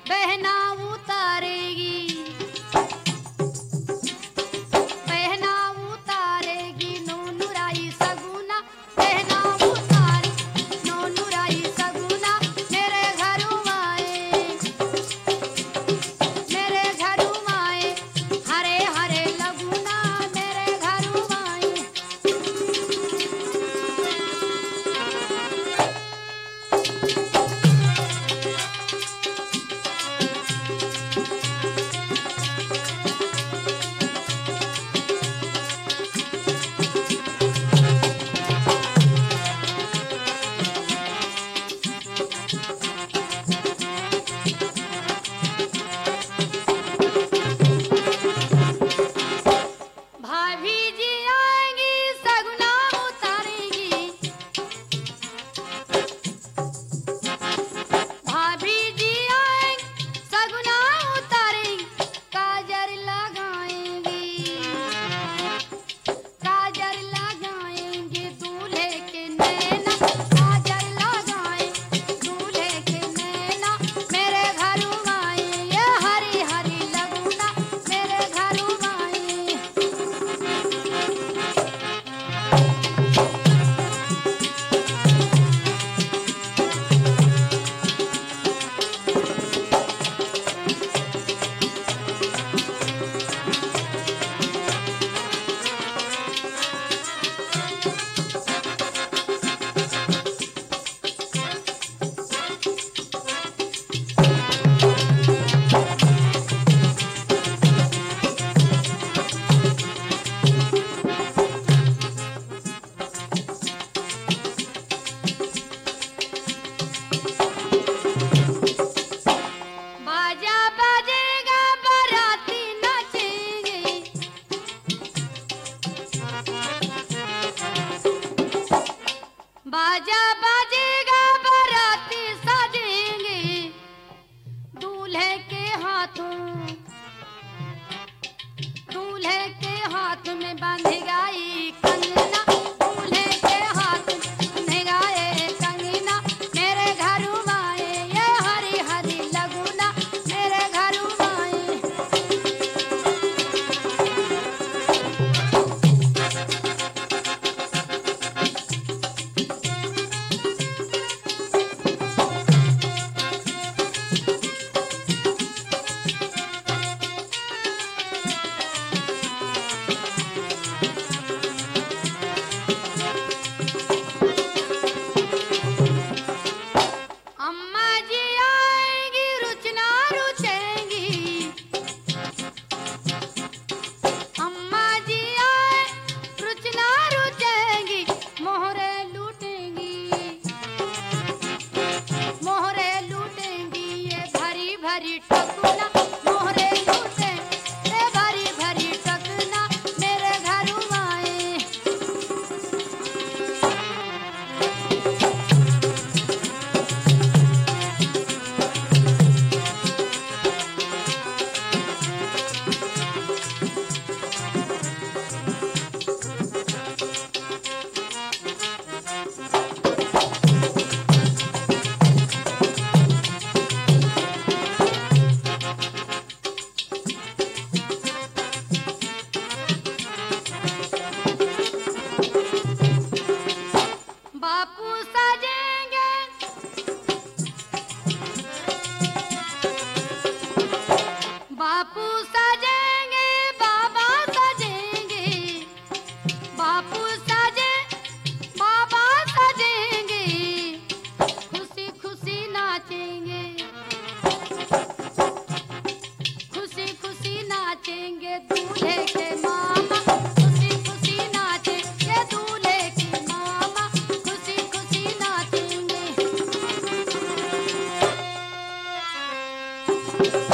बहना उतारेगी, बहना उतारेगी नोनुराई सगुना, बहना उतारे नोनुराई सगुना। मेरे घरों आए, मेरे घरों आए, हरे हरे लगुना, मेरे घरों आए। भाभी जी आएंगी सगुना उतारेगी, भाभी जी आएंगी सगुना उतारेगी। काजर लगाएंगी, काजर लगाएंगे दूल्हे के नैना, काजर लगाएंगे दूल्हे के नैना। मेरे घरों आए ये हरी हरी लगुना, मेरे घरों आए। बाजा बजेगा बाराती नाचेंगे, बाजा बजेगा बाराती सजेंगे। दूल्हे के हाथों, दूल्हे के हाथ में बांधेगा ये कंगना, दूल्हे के हाथ में बांधेगा ये कंगना। मेरे घरों आए ये हरी हरी लगुना, मेरे घरों आए। अम्मा जी आएंगी रुचना रुचेंगी, अम्मा जी आए रुचना रुचेंगी। मोहरे लूटेंगी, मोहरे लूटेंगी ये भरी भरी टकुना, मोहरे लूटे ये भरी भरी टकुना। मेरे घरों आए बापू सजेंगे, बापू सजेंगे, बाबा सजेंगे, बापू सजे बाबा सजेंगे। खुशी खुशी नाचेंगे, खुशी खुशी नाचेंगे दूल्हे के मामा, खुशी खुशी नाचेंगे दूल्हे के मामा, खुशी खुशी नाचेंगे।